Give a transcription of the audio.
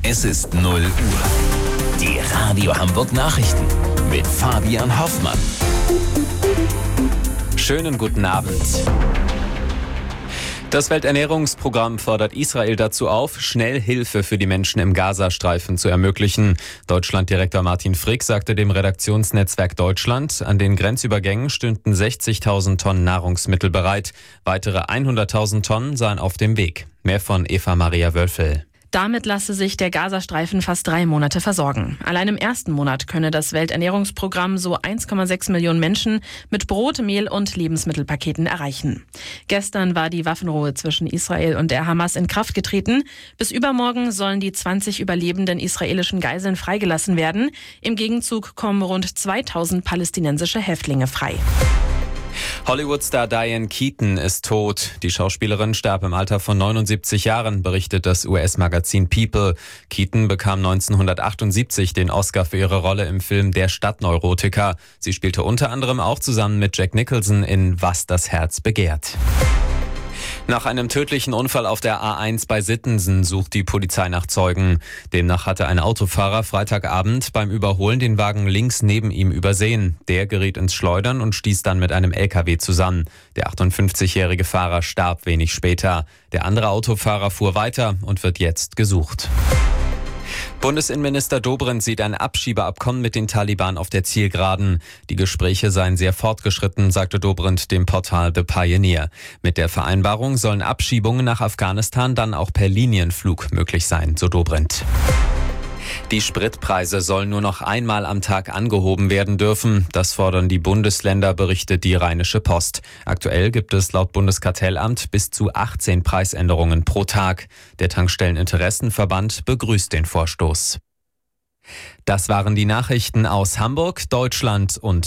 Es ist 0 Uhr. Die Radio Hamburg Nachrichten mit Fabian Hoffmann. Schönen guten Abend. Das Welternährungsprogramm fordert Israel dazu auf, schnell Hilfe für die Menschen im Gazastreifen zu ermöglichen. Deutschlanddirektor Martin Frick sagte dem Redaktionsnetzwerk Deutschland, an den Grenzübergängen stünden 60.000 Tonnen Nahrungsmittel bereit. Weitere 100.000 Tonnen seien auf dem Weg. Mehr von Eva-Maria Wölfel. Damit lasse sich der Gazastreifen fast 3 Monate versorgen. Allein im ersten Monat könne das Welternährungsprogramm so 1,6 Millionen Menschen mit Brot, Mehl und Lebensmittelpaketen erreichen. Gestern war die Waffenruhe zwischen Israel und der Hamas in Kraft getreten. Bis übermorgen sollen die 20 überlebenden israelischen Geiseln freigelassen werden. Im Gegenzug kommen rund 2.000 palästinensische Häftlinge frei. Hollywood-Star Diane Keaton ist tot. Die Schauspielerin starb im Alter von 79 Jahren, berichtet das US-Magazin People. Keaton bekam 1978 den Oscar für ihre Rolle im Film Der Stadtneurotiker. Sie spielte unter anderem auch zusammen mit Jack Nicholson in Was das Herz begehrt. Nach einem tödlichen Unfall auf der A1 bei Sittensen sucht die Polizei nach Zeugen. Demnach hatte ein Autofahrer Freitagabend beim Überholen den Wagen links neben ihm übersehen. Der geriet ins Schleudern und stieß dann mit einem LKW zusammen. Der 58-jährige Fahrer starb wenig später. Der andere Autofahrer fuhr weiter und wird jetzt gesucht. Bundesinnenminister Dobrindt sieht ein Abschiebeabkommen mit den Taliban auf der Zielgeraden. Die Gespräche seien sehr fortgeschritten, sagte Dobrindt dem Portal The Pioneer. Mit der Vereinbarung sollen Abschiebungen nach Afghanistan dann auch per Linienflug möglich sein, so Dobrindt. Die Spritpreise sollen nur noch einmal am Tag angehoben werden dürfen. Das fordern die Bundesländer, berichtet die Rheinische Post. Aktuell gibt es laut Bundeskartellamt bis zu 18 Preisänderungen pro Tag. Der Tankstelleninteressenverband begrüßt den Vorstoß. Das waren die Nachrichten aus Hamburg, Deutschland und